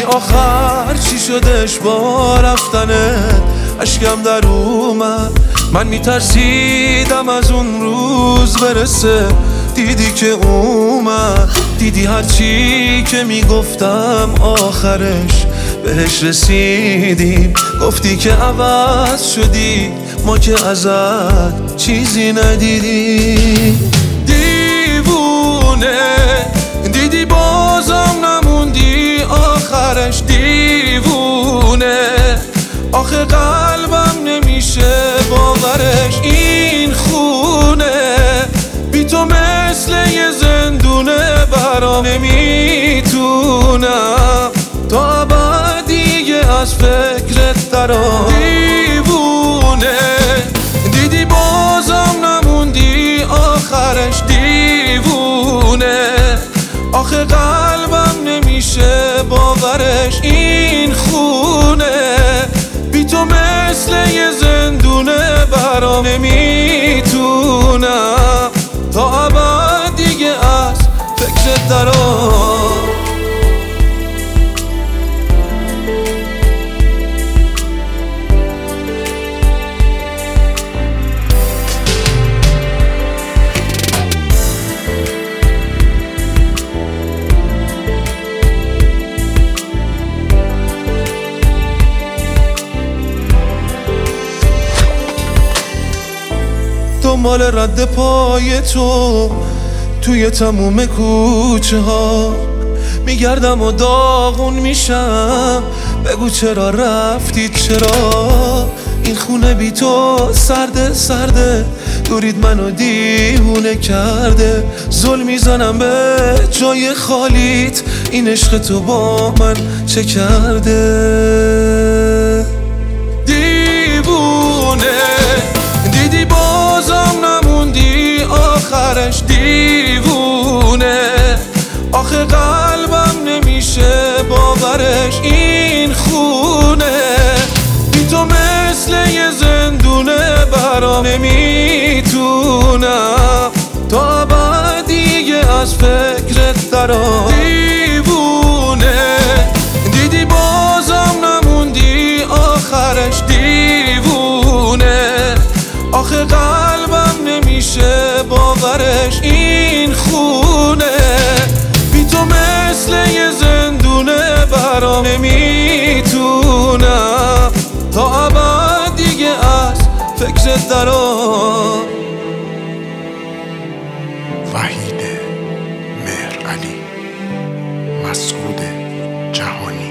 آخر چی شدش با رفتنت؟ اشکم در اومد، من میترسیدم از اون روز برسه. دیدی که اومد، دیدی هرچی که میگفتم آخرش بهش رسیدیم. گفتی که عوض شدی، ما که ازت چیزی ندیدیم. دیوونه دیدی بازم نموندی آخرش. دیوونه آخه قلبم نمیشه باورش. این خونه بی تو مثل یه زندونه، برام نمیتونم تا ابد دیگه از فکرت درام. دیوونه دیدی بازم نموندی آخرش. دیوونه آخه قلبم نمیشه باورش. این خونه بی تو مثل یه زندونه، برام نمیتونم تا ابد دیگه از فکرت درام. دنبال رد پای تو توی تموم کوچه ها میگردم و داغون میشم. بگو چرا رفتی، چرا این خونه بی تو سرده سرده. دورید منو دیوونه کرده، ظلم میزنم به جای خالیت. این عشق تو با من چه کرده؟ دیوونه دیدی بازم نموندی آخرش. دیوونه آخه قلبم نمیشه باورش. این خونه بی تو مثل یه زندونه، برام نمیتونم تا ابد دیگه از فکرت درام. دیوونه دیدی بازم نموندی آخرش. دیوونه آخه قلبم نمیشه باورش. این خونه بی تو مثل یه زندونه، برام نمیتونم تا ابد دیگه از فکرت درام. وحید مهرعلی، مسعود جهانی.